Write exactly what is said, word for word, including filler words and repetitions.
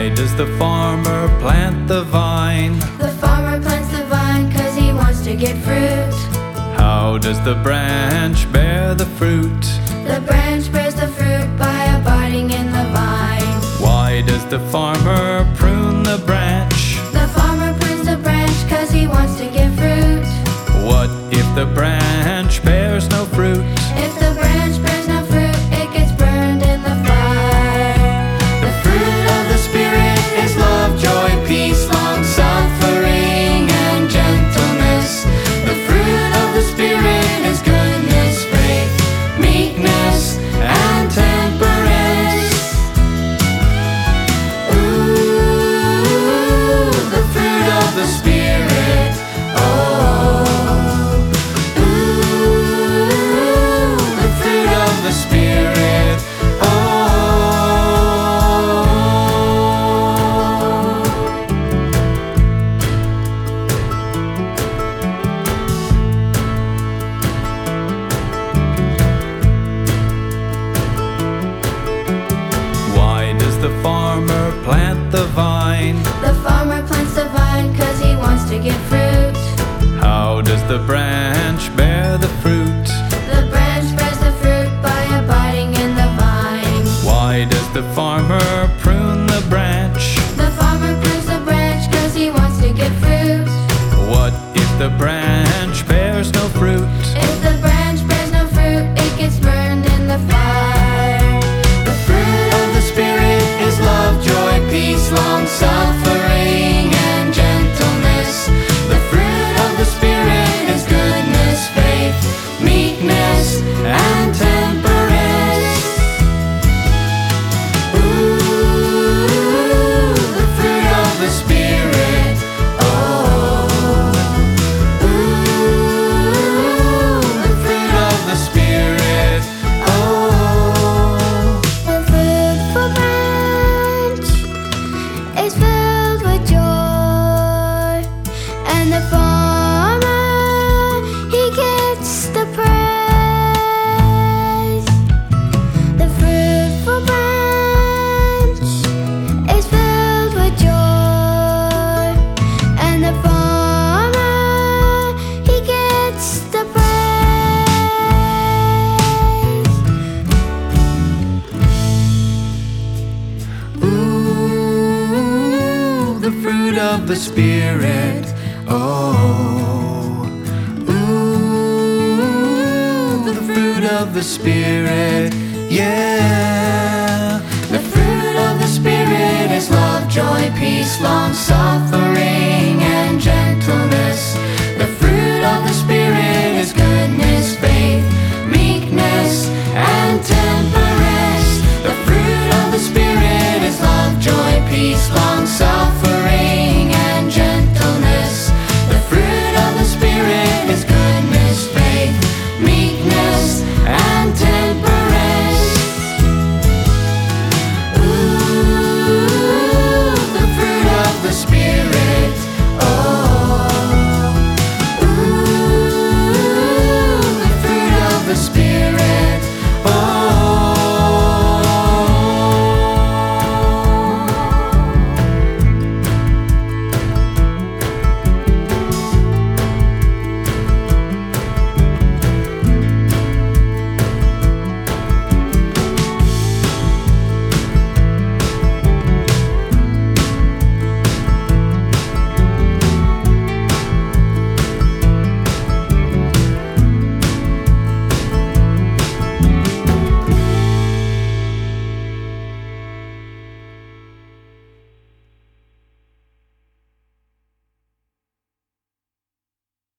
does the farmer plant the vine? The farmer plants the vine 'cause he wants to get fruit. How does the branch bear the fruit? The branch bears the fruit by abiding in the vine. Why does the farmer prune the branch? The farmer prunes the branch 'cause he wants to get fruit. What if the branch bears no fruit? If the branch bears no fruit, it gets burned in the fire. The fruit of the Spirit is love, joy, peace, long-suffering, and gentleness. The fruit of the Spirit is goodness, faith, meekness, and temperance. Ooh, the fruit of the Spirit. Oh. The Spirit, oh. Why does the farmer plant the vine? The farmer plants the vine 'cause he wants to get fruit. How does the branch bear the fruit? The branch bears the fruit by abiding in the vine. Why does the farmer prune the branch? The farmer prunes the branch 'cause he wants to get fruit. What if the branch bears no fruit? If the branch bears no fruit, it gets burned in the fire. The fruit of the Spirit is love, joy, peace, long-suffering, and gentleness. The fruit of the Spirit is goodness, faith, meekness, and temperance. Ooh, the fruit of the Spirit. Oh. Ooh, the fruit of the Spirit. Oh. The fruitful branch is filled with joy, and the farmer, he gets the praise. The fruitful branch is filled with joy, and the farmer, he gets the praise. Ooh, the fruit of the Spirit. Oh. Ooh, the fruit of the Spirit. Yeah. The fruit of the Spirit is love, joy, peace, long-suffering, and gentleness. The fruit of the Spirit is goodness, faith, meekness, and temperance. The fruit of the Spirit is love, joy, peace, long-suffering,